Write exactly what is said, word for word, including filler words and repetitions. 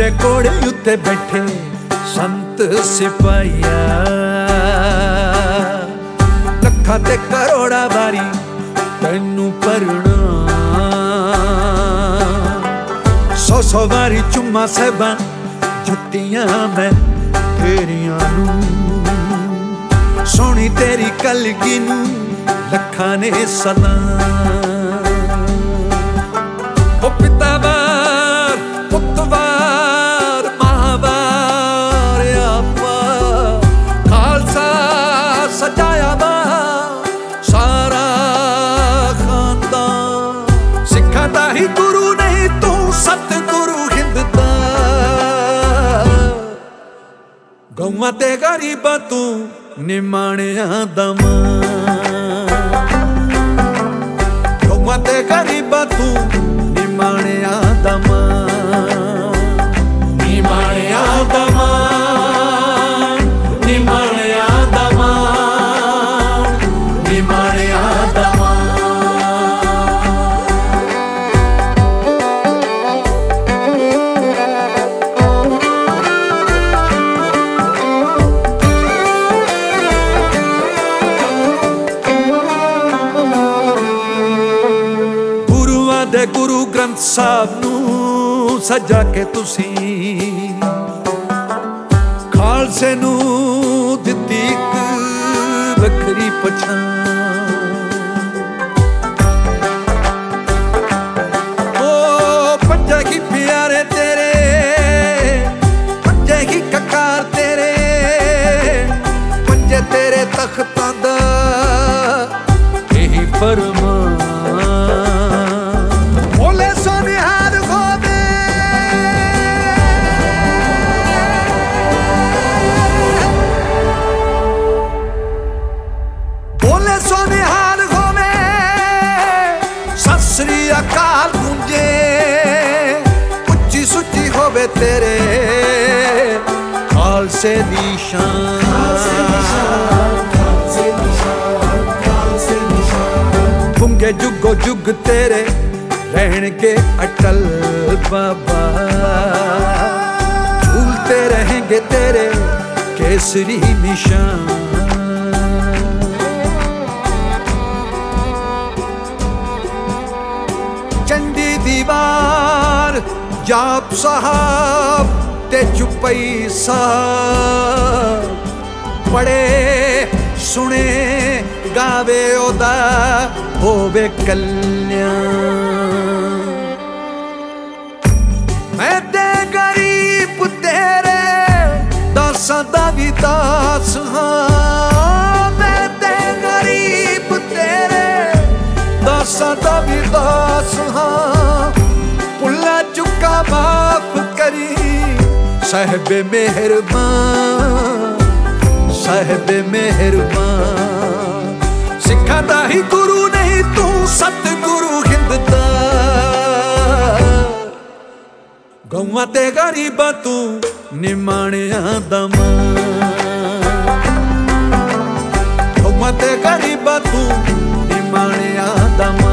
मेरे घोड़े उत्ते बैठे संत सिपाहिया, लखा ते करोड़ा बारी तैनू परना, सौ सौ बारी चुम्मा सहबा जुत्तियां मैं तेरियां नू, सोनी तेरी कलगी नू लखा ने सलाम। ओ पिता वार पुत वार महावार आपा खालसा सजाया वा सारा खानदान, सिखा दा ही गुरु नहीं तू सतगुरु हिंद दा, गौवां ते गरीबां तू निमाणिया दा मां, गौवां ते गरीबां तू निमाणिया दा मां, निमाणिया दा मां, निमाणिया दा मां, निमाणिया दा मां। दे गुरु ग्रंथ साहब नू सजा के तुसी खालसे नू दित्ती इक वखरी पछाण, ओ पंजे ही प्यारे तेरे पंजे ही ककार तेरे, पंजे तेरे तख्तां दा यही फरमान, ससरी अकाल गूंजे उच्ची सुच्ची होवे तेरे खालसे दी शान, गूंगे जुगो जुग तेरे रहणगे अटल बाबा, झूलते रहेंगे तेरे केसरी निशान। चंडी दीवार जाप साहब ते चुपई साहब, पढ़े सुने गावे ओदा होवे कल्याण, मैं ते गरीब तेरे दासां दा भी दास हां, मैं ते गरीब तेरे दासां दा भी दास हां, पुल्ला चुका माफ करी साहिबे मेहरबान, साहिबे मेहरबान, सिखा दा ही गुरु नहीं तू सतगुरु हिंद दा, गौवां ते गरीबां तू निमाणिया दा मां, गौवां ते गरीबां तू निमाणिया दा मां।